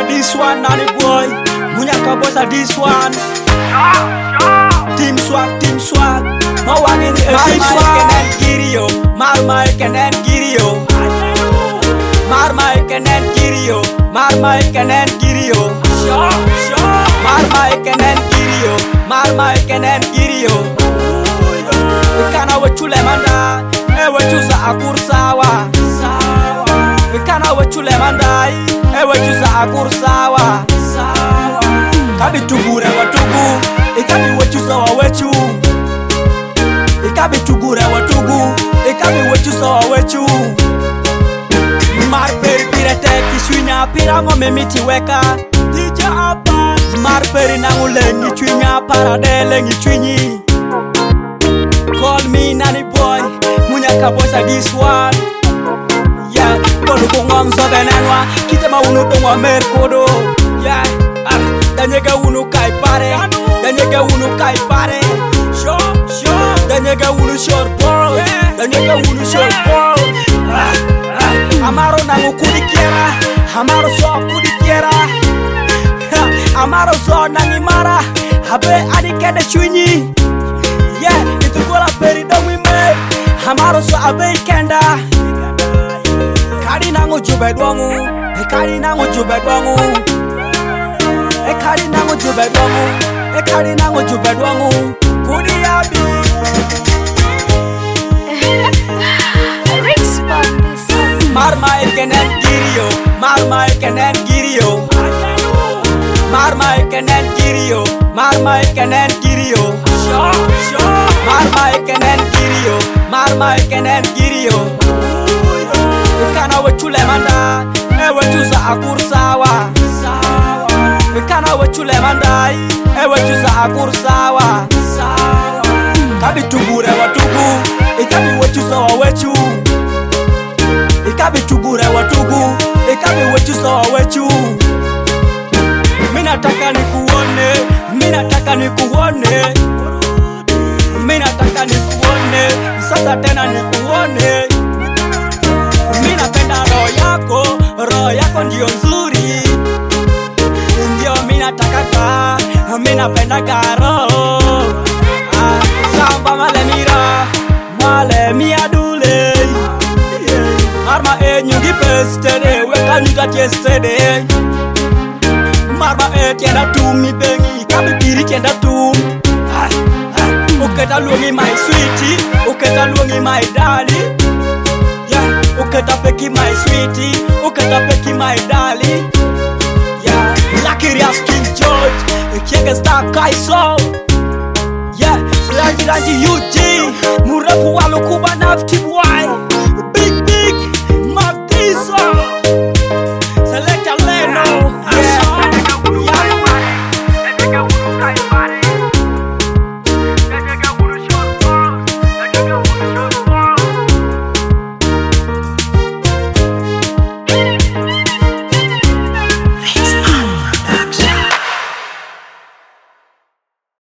bossa this one, Nanny boy. Munyaka bossa this one. Team swag. No one in the team swag. Girio, Marmike and Girio. Marmike and Girio. Marmike and Girio. Marmike and Girio. Marmike and Girio. Kana wachule manda, wachuza akursawa. Kana wachule manda, wachuza akursawa. Kabi tugure watugu, ikabi wachuza wawechu. Ikabi tugure watugu, ikabi wachuza wawechu. Mar peri pirete kiswinya pirango memiti weka. Tija apa, mar peri nangulengi chwinya paradele ngi chwinyi. Call me Nanny boy, munyaka bossa this one. Yeah, kono kongom so benenwa, kitema unu tongwa merkodo. Yeah, danyega unu kai pare, danyega unu kai pare. Danyega unu short ball, danyega unu short ball. Amaro nangu kudikiera, amaro so kudikiera. Amaro so nangimara, habe adikede chwinyi. Yeah, itu gola peri dong we make. Amaro so abe kenda. Kari nangu jube dwangu, kari nangu jube dwangu. Kari nangu jube dwangu, kari nangu jube dwangu. Kudi abi. Marmike and Girio, Marmike and Girio. Marmike and Girio, Marmike and Girio. Marmike and Girio, Marmike and Girio. Kana wachule manda, wachuza akursawa. Kana wachule manda, wachuza akursawa. Kabi tugure watugu, ikabi wachuza wawechu. Ikabi tugure watugu, ikabi wachuza wawechu. Minataka nikuone, minataka nikuone. Minataka nikuone, sasa tena nikuone. Minapenda roho yako ndio nzuri. Ndio minataka minapenda karo. Samba male miadule. Marma nyungi pestede, weka nyuga yesterday. Marma tienda tumi bengi, kabi piri tienda tum. Uketa luongi my sweetie, uketa luongi my darling. Yeah, uketa peki my sweetie, uketa peki my darling. Yeah, Lakirias King George, Kiega Star Kaiso. Yeah, Ranji UG, Murafu wa